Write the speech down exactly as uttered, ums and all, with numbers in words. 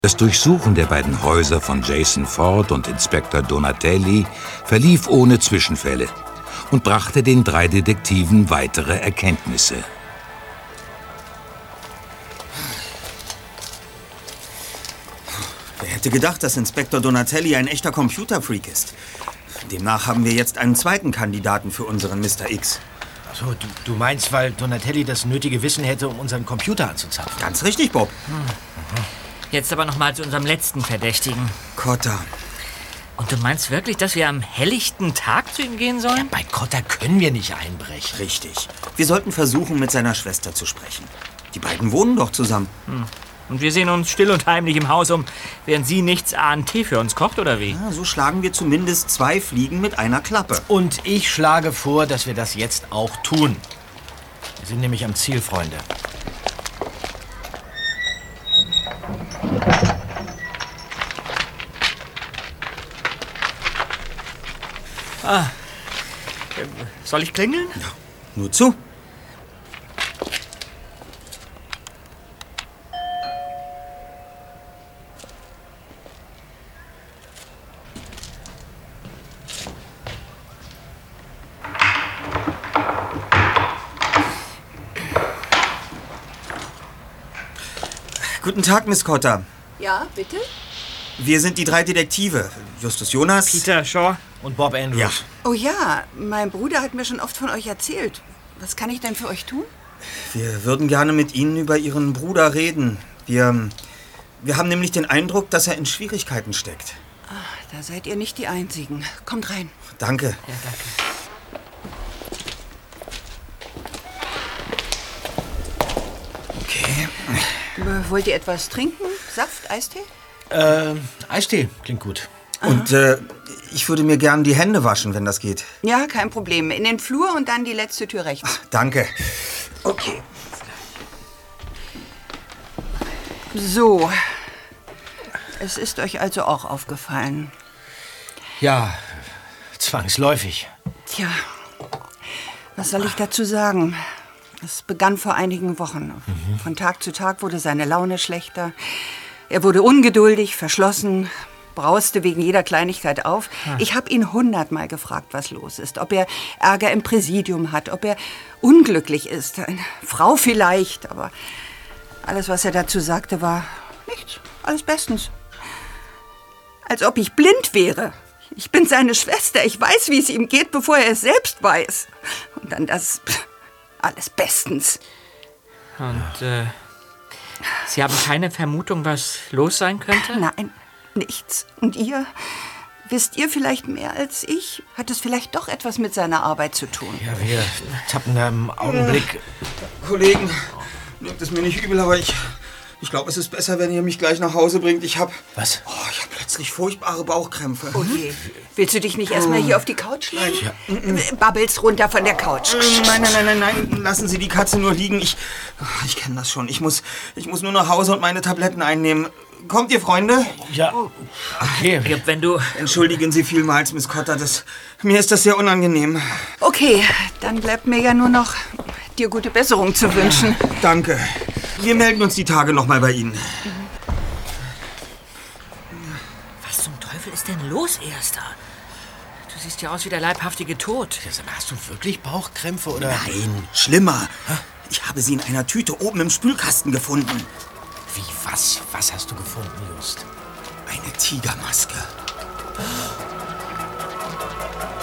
Das Durchsuchen der beiden Häuser von Jason Ford und Inspektor Donatelli verlief ohne Zwischenfälle und brachte den drei Detektiven weitere Erkenntnisse. Wer hätte gedacht, dass Inspektor Donatelli ein echter Computerfreak ist? Demnach haben wir jetzt einen zweiten Kandidaten für unseren Mister X. So, du, du meinst, weil Donatelli das nötige Wissen hätte, um unseren Computer anzuzapfen? Ganz richtig, Bob. Hm. Jetzt aber noch mal zu unserem letzten Verdächtigen. Cotta. Und du meinst wirklich, dass wir am helllichten Tag zu ihm gehen sollen? Ja, bei Cotta können wir nicht einbrechen. Richtig. Wir sollten versuchen, mit seiner Schwester zu sprechen. Die beiden wohnen doch zusammen. Hm. Und wir sehen uns still und heimlich im Haus um, während sie nichts ahnt Tee für uns kocht, oder wie? Ja, so schlagen wir zumindest zwei Fliegen mit einer Klappe. Und ich schlage vor, dass wir das jetzt auch tun. Wir sind nämlich am Ziel, Freunde. Ah. Soll ich klingeln? Ja, nur zu. Guten Tag, Miss Cotta. Ja, bitte? Wir sind die drei Detektive. Justus Jonas, Peter Shaw und Bob Andrews. Ja. Oh ja, mein Bruder hat mir schon oft von euch erzählt. Was kann ich denn für euch tun? Wir würden gerne mit Ihnen über Ihren Bruder reden. Wir, wir haben nämlich den Eindruck, dass er in Schwierigkeiten steckt. Ach, da seid ihr nicht die Einzigen. Kommt rein. Danke. Ja, danke. Okay. Wollt ihr etwas trinken? Saft, Eistee? Äh, Eistee klingt gut. Und äh, ich würde mir gern die Hände waschen, wenn das geht. Ja, kein Problem. In den Flur und dann die letzte Tür rechts. Ach, danke. Okay. So. Es ist euch also auch aufgefallen. Ja, zwangsläufig. Tja, was soll ich dazu sagen? Es begann vor einigen Wochen. Mhm. Von Tag zu Tag wurde seine Laune schlechter. Er wurde ungeduldig, verschlossen, brauste wegen jeder Kleinigkeit auf. Ah. Ich habe ihn hundertmal gefragt, was los ist. Ob er Ärger im Präsidium hat, ob er unglücklich ist. Eine Frau vielleicht, aber alles, was er dazu sagte, war nichts. Alles bestens. Als ob ich blind wäre. Ich bin seine Schwester. Ich weiß, wie es ihm geht, bevor er es selbst weiß. Und dann das... Alles bestens. Und, äh, Sie haben keine Vermutung, was los sein könnte? Nein, nichts. Und ihr? Wisst ihr vielleicht mehr als ich? Hat es vielleicht doch etwas mit seiner Arbeit zu tun? Ja, wir tappen da im Augenblick... Äh, Kollegen, nehmt es mir nicht übel, aber ich... Ich glaube, es ist besser, wenn ihr mich gleich nach Hause bringt. Ich hab... Was? Oh, ich hab plötzlich furchtbare Bauchkrämpfe. Oh je. Willst du dich nicht erstmal hier auf die Couch legen? Ja. Babbelst runter von der Couch. Nein, nein, nein, nein, nein. Lassen Sie die Katze nur liegen. Ich... Ich kenne das schon. Ich muss, ich muss nur nach Hause und meine Tabletten einnehmen. Kommt ihr, Freunde? Ja, okay. Ja, wenn du... Entschuldigen Sie vielmals, Miss Cotta. Das, mir ist das sehr unangenehm. Okay, dann bleibt mir ja nur noch, dir gute Besserung zu wünschen. Danke. Wir melden uns die Tage noch mal bei Ihnen. Was zum Teufel ist denn los, Erster? Du siehst ja aus wie der leibhaftige Tod. Hast du wirklich Bauchkrämpfe, oder? Nein, schlimmer. Ich habe sie in einer Tüte oben im Spülkasten gefunden. Wie, was? Was hast du gefunden, Just? Eine Tigermaske.